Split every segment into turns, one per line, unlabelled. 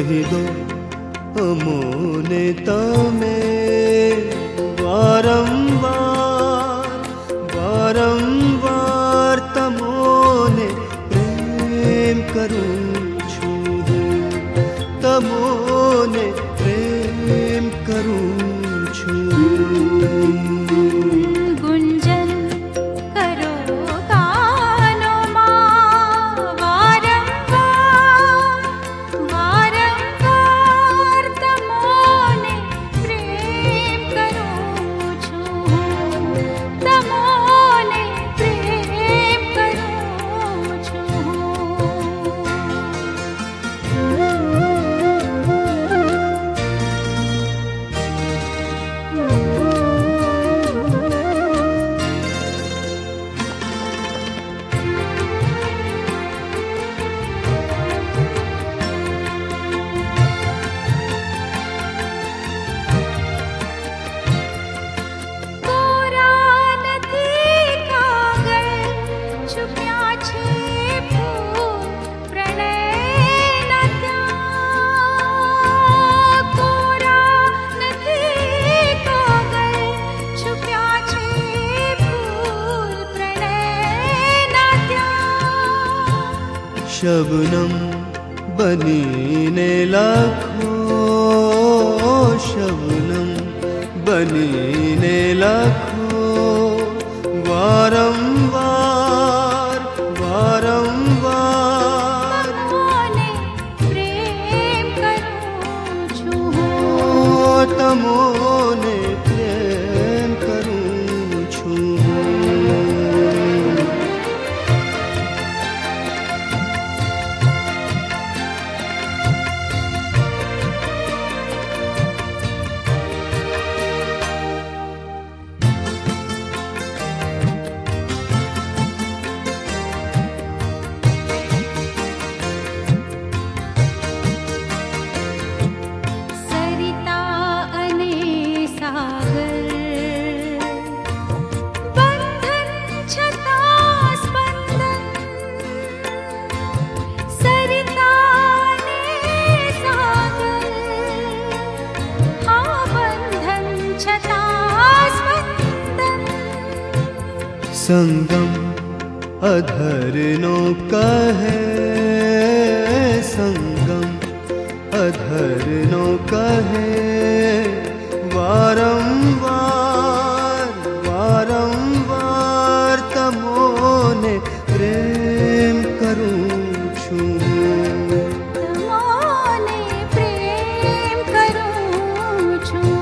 કહી દો અમોને તમે વારંવાર વારંવાર તમોને પ્રેમ કરું છું તમોને પ્રેમ કરું છું शबनम बनीने लाखो शबनम बनीने लाखो वारंवार वारंवार
तमोने प्रेम करूं छूं
तमोने प्रेम करूं छूं संगम अधरनो कहे संगम अधरनो कहे वारंवार वारंवार तमोने प्रेम करूं छूं
तमोने प्रेम करूं छूं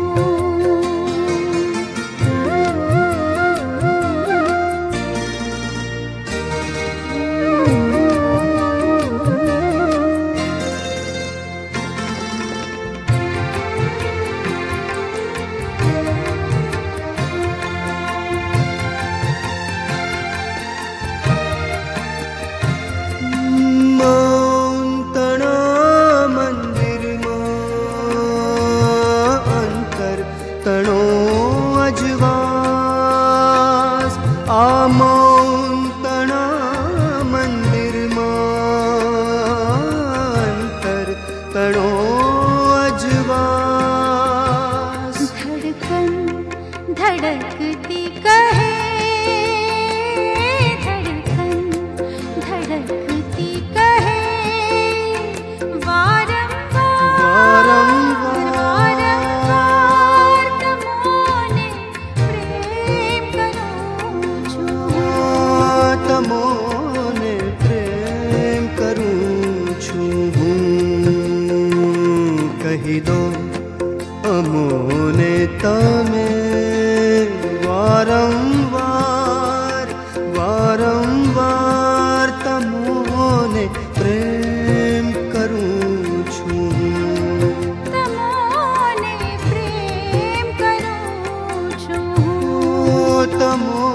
तणो अजवास आमौन तणा मंदिर मांतर तणो अजवास
धड़कन धड़कती कहे धड़कन धड़कती कहे वारंवार
तमोने प्रेम करूं छूं कही दो अमोने तमे वारंवार वारंवार तमोने प्रेम करूं छूं
तमोने प्रेम करूं छूं
तमो